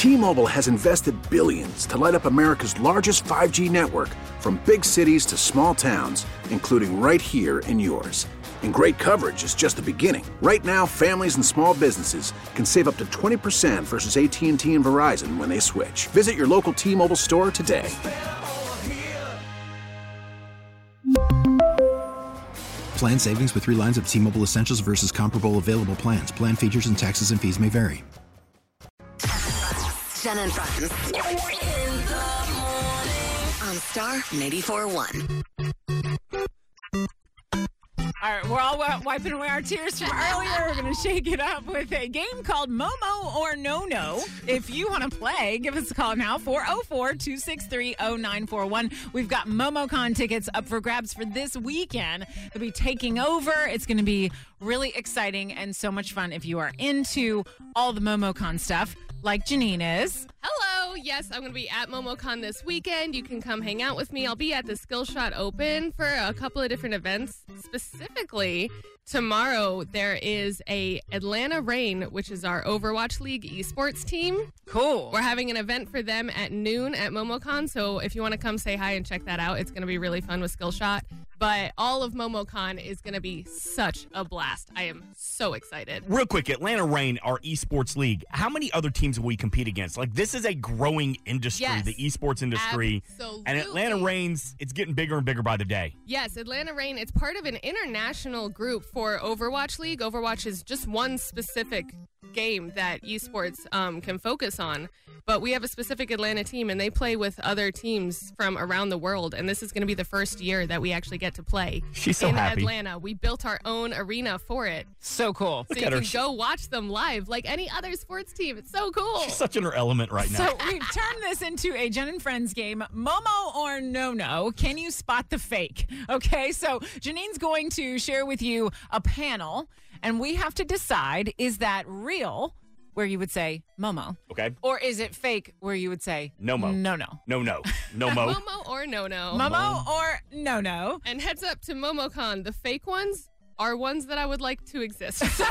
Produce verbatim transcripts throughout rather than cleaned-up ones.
T-Mobile has invested billions to light up America's largest five G network, from big cities to small towns, including right here in yours. And great coverage is just the beginning. Right now, families and small businesses can save up to twenty percent versus A T and T and Verizon when they switch. Visit your local T-Mobile store today. Plan savings with three lines of T-Mobile Essentials versus comparable available plans. Plan features and taxes and fees may vary. Jen and Friends. In the morning. On Star ninety-four point one. All right, we're all w- wiping away our tears from earlier. We're going to shake it up with a game called Momo or No No. If you want to play, give us a call now, four oh four, two six three, oh nine four one. We've got MomoCon tickets up for grabs for this weekend. They'll be taking over. It's going to be really exciting and so much fun if you are into all the MomoCon stuff, like Janine is. Hello. Yes, I'm going to be at MomoCon this weekend. You can come hang out with me. I'll be at the Skillshot Open for a couple of different events. Specifically, tomorrow there is a Atlanta Reign, which is our Overwatch League esports team. Cool. We're having an event for them at noon at MomoCon, so if you want to come say hi and check that out, it's going to be really fun with Skillshot. But all of MomoCon is going to be such a blast. I am so excited. Real quick, Atlanta Reign, our esports league. How many other teams will we compete against? Like, this is a growing industry, Yes, the esports industry. absolutely. And Atlanta Reigns, it's getting bigger and bigger by the day. Yes, Atlanta Reign, it's part of an international group for Overwatch League. Overwatch is just one specific game that esports um, can focus on. But we have a specific Atlanta team, and they play with other teams from around the world. And this is going to be the first year that we actually get to play She's so in happy. Atlanta. We built our own arena for it. So cool. So Look you at her. can go watch them live like any other sports team. It's so cool. She's such in her element right now. So we've turned this into a Jen and Friends game, Momo or No No. Can you spot the fake? Okay, so Janine's going to share with you a panel, and we have to decide, is that real, where you would say Momo, Okay. or is it fake, where you would say No mo. No No. No, no. No mo. Momo or no no. Momo or No No. And heads up to MomoCon, the fake ones are ones that I would like to exist. So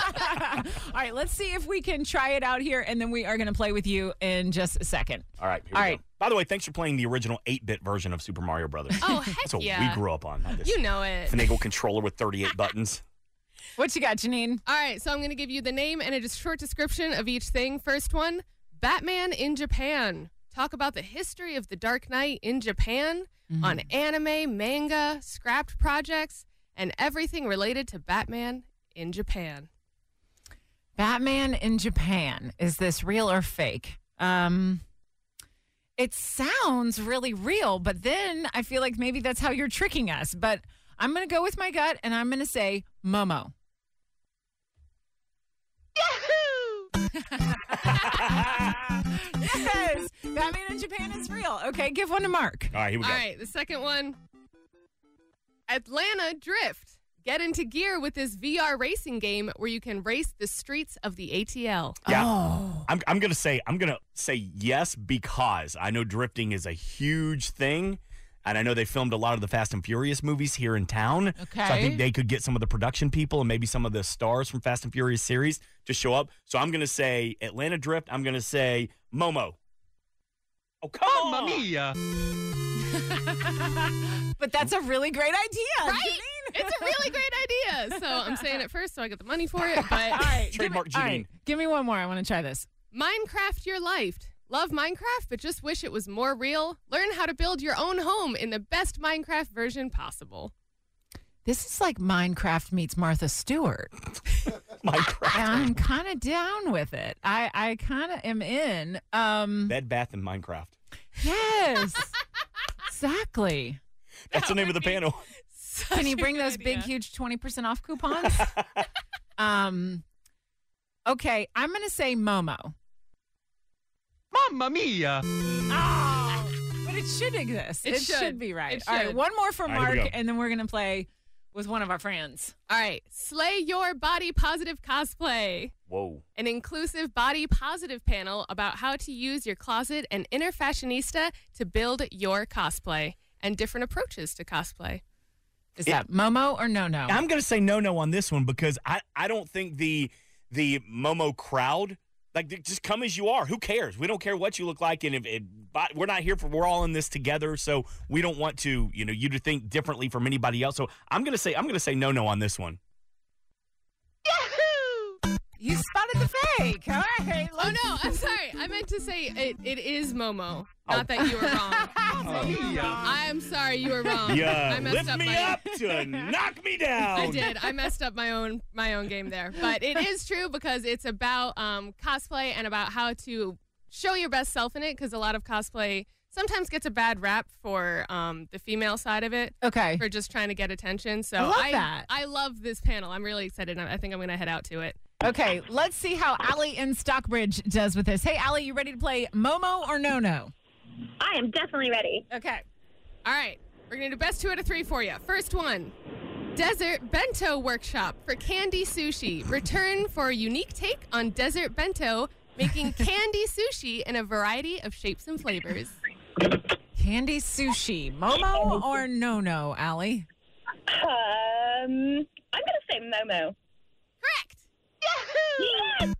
All right, let's see if we can try it out here, and then we are going to play with you in just a second. All right. Here All we right. go. By the way, thanks for playing the original eight-bit version of Super Mario Brothers. Oh, heck That's what yeah. we grew up on. Not this You know it. finagle controller with thirty-eight buttons. What you got, Janine? All right, so I'm going to give you the name and a just short description of each thing. First one, Batman in Japan. Talk about the history of the Dark Knight in Japan on anime, manga, scrapped projects, and everything related to Batman in Japan. Batman in Japan. Is this real or fake? Um, it sounds really real, but then I feel like maybe that's how you're tricking us. But I'm going to go with my gut, and I'm going to say Momo. Yes! Batman in Japan is real. Okay, give one to Mark. All right, here we All go. right, the second one, Atlanta Drift. Get into gear with this V R racing game where you can race the streets of the A T L. Yeah. Oh. I'm I'm gonna say I'm gonna say yes because I know drifting is a huge thing, and I know they filmed a lot of the Fast and Furious movies here in town. Okay. So I think they could get some of the production people and maybe some of the stars from Fast and Furious series to show up. So I'm gonna say Atlanta Drift. I'm gonna say Momo. Oh come on! mia. But that's a really great idea. Right? Janine. It's a really great idea. So I'm saying it first so I get the money for it. But All right, give me, Trademark all Janine. right, give me one more. I want to try this. Minecraft your life. Love Minecraft, but just wish it was more real? Learn how to build your own home in the best Minecraft version possible. This is like Minecraft meets Martha Stewart. Minecraft. I'm kind of down with it. I, I kind of am in. Um, Bed Bath and Minecraft. yes, exactly. That's the name of the panel. Can you Such a bring good those big, idea. huge twenty percent off coupons? um, okay, I'm going to say Momo. Mamma mia. Oh, but it should exist. It It, should. should. be right. It All right, should. one more for All right, here we Mark, go. and then we're going to play with one of our friends. All right. Slay your body positive cosplay. Whoa. An inclusive body positive panel about how to use your closet and inner fashionista to build your cosplay and different approaches to cosplay. Is It- that Momo or No No? I'm going to say no no on this one because I, I don't think the the Momo crowd Like, just come as you are. Who cares? We don't care what you look like, and if it, but we're not here for. We're all in this together, so we don't want to, you know, you to think differently from anybody else. So I'm gonna say, I'm gonna say no, no on this one. Yahoo! You spotted the fake. All right. Oh no, I'm sorry. I meant to say it. It is Momo. Not that you were wrong. I am sorry, you were wrong. Yeah, I messed lift up me my, up to knock me down. I did. I messed up my own my own game there. But it is true because it's about um, cosplay and about how to show your best self in it, because a lot of cosplay sometimes gets a bad rap for um, the female side of it. Okay. For just trying to get attention. So I love I, that. I love this panel. I'm really excited. I think I'm going to head out to it. Okay, let's see how Allie in Stockbridge does with this. Hey, Allie, you ready to play Momo or No No? I am definitely ready. Okay. All right. We're going to do best two out of three for you. First one. Desert Bento Workshop for Candy Sushi. Return for a unique take on Desert Bento, making candy sushi in a variety of shapes and flavors. Candy sushi. Momo or No No, Allie? Um, I'm going to say Momo. Correct. Yahoo!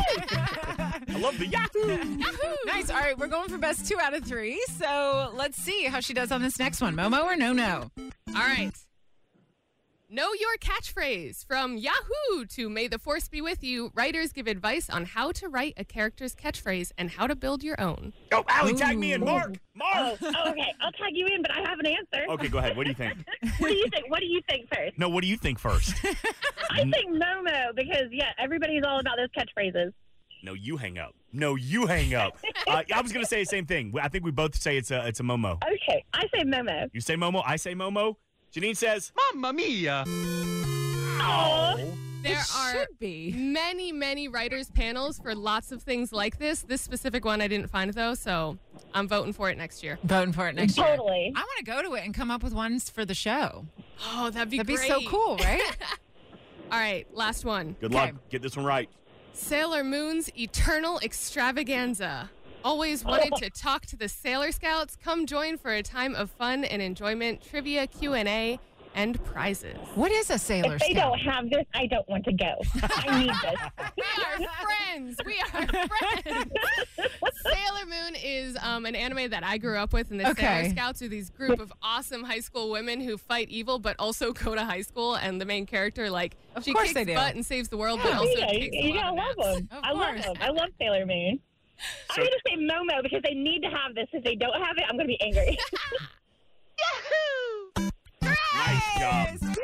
I love the Yahoo. Yahoo! Nice. All right, we're going for best two out of three. So let's see how she does on this next one. Momo or No No? All right. Know your catchphrase. From Yahoo to May the Force Be With You, writers give advice on how to write a character's catchphrase and how to build your own. Oh, Allie, tag me in. Mark. Mark. Oh, okay. I'll tag you in, but I have an answer. Okay, go ahead. What do you think? What do you think? What do you think first? No, what do you think first? I think Momo because, yeah, everybody's all about those catchphrases. No, you hang up. No, you hang up. Uh, I was going to say the same thing. I think we both say it's a, it's a Momo. Okay. I say Momo. You say Momo, I say Momo. Janine says, Mamma mia. oh. There It are should be. many, many writers' panels for lots of things like this. This specific one I didn't find, though, so I'm voting for it next year. Voting for it next year. Totally. I want to go to it and come up with ones for the show. Oh, that'd be That'd be great. so cool, right? All right, last one. Good Okay. luck. Get this one right. Sailor Moon's Eternal Extravaganza. Always wanted to talk to the Sailor Scouts? Come join for a time of fun and enjoyment, trivia, Q and A, and prizes. What is a Sailor If they Scout? don't have this, I don't want to go. I need this. We are friends. We are friends. Sailor Moon is um, an anime that I grew up with, and the Okay. Sailor Scouts are these group of awesome high school women who fight evil but also go to high school. And the main character, like, Of she course kicks they do. butt and saves the world, but Oh, also yeah, you, takes a you lot gotta of love naps. them. Of I love course. them. I love Sailor Moon. So- I'm going to say Momo because they need to have this. If they don't have it, I'm going to be angry. Yahoo! Nice job.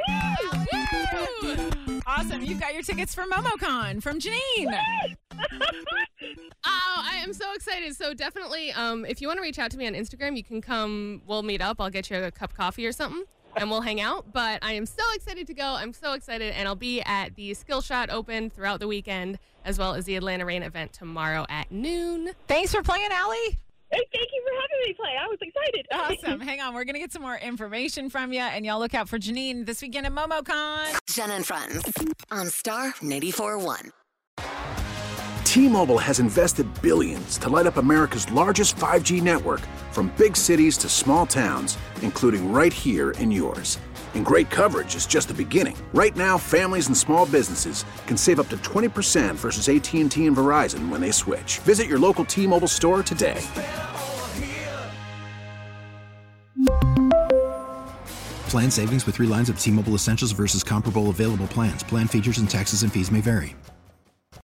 Woo! Awesome. You've got your tickets for MomoCon from Janine. Oh, I am so excited. So definitely, um, if you want to reach out to me on Instagram, you can come. We'll meet up. I'll get you a cup of coffee or something, and we'll hang out. But I am so excited to go. I'm so excited, and I'll be at the Skillshot Open throughout the weekend, as well as the Atlanta Rain event tomorrow at noon. Thanks for playing, Allie. Hey, thank you for having me play. I was excited. Awesome. Hang on. We're going to get some more information from you, and y'all look out for Janine this weekend at MomoCon. Jen and Friends on Star ninety-four point one. T-Mobile has invested billions to light up America's largest five G network, from big cities to small towns, including right here in yours. And great coverage is just the beginning. Right now, families and small businesses can save up to twenty percent versus A T and T and Verizon when they switch. Visit your local T-Mobile store today. Plan savings with three lines of T-Mobile Essentials versus comparable available plans. Plan features and taxes and fees may vary.